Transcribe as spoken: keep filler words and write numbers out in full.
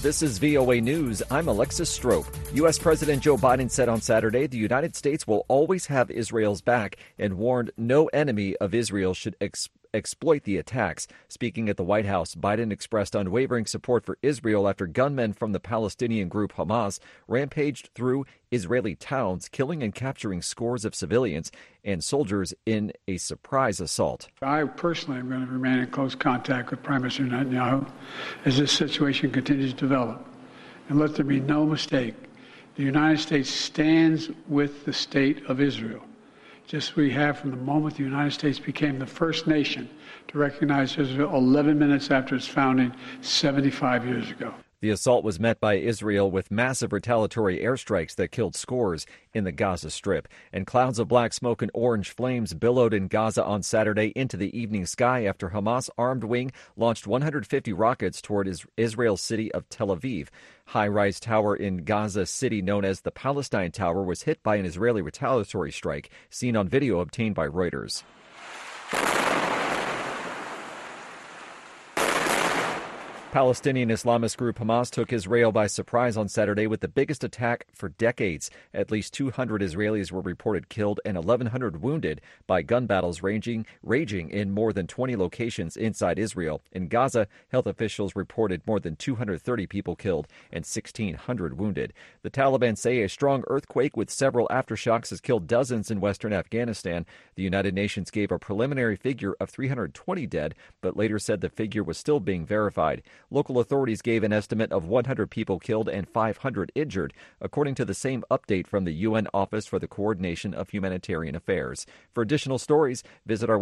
This is V O A News. I'm Alexis Strope. U S. President Joe Biden said on Saturday the United States will always have Israel's back and warned no enemy of Israel should ex- exploit the attacks. Speaking at the White House, Biden expressed unwavering support for Israel after gunmen from the Palestinian group Hamas rampaged through Israeli towns, killing and capturing scores of civilians and soldiers in a surprise assault. I personally am going to remain in close contact with Prime Minister Netanyahu as this situation continues to develop. And let there be no mistake, the United States stands with the state of Israel, just as we have from the moment the United States became the first nation to recognize Israel eleven minutes after its founding seventy-five years ago. The assault was met by Israel with massive retaliatory airstrikes that killed scores in the Gaza Strip. And clouds of black smoke and orange flames billowed in Gaza on Saturday into the evening sky after Hamas armed wing launched one hundred fifty rockets toward Israel's city of Tel Aviv. High-rise tower in Gaza City known as the Palestine Tower was hit by an Israeli retaliatory strike, seen on video obtained by Reuters. Palestinian Islamist group Hamas took Israel by surprise on Saturday with the biggest attack for decades. At least two hundred Israelis were reported killed and eleven hundred wounded by gun battles ranging, raging in more than twenty locations inside Israel. In Gaza, health officials reported more than two hundred thirty people killed and sixteen hundred wounded. The Taliban say a strong earthquake with several aftershocks has killed dozens in western Afghanistan. The United Nations gave a preliminary figure of three hundred twenty dead, but later said the figure was still being verified. Local authorities gave an estimate of one hundred people killed and five hundred injured, according to the same update from the U N Office for the Coordination of Humanitarian Affairs. For additional stories, visit our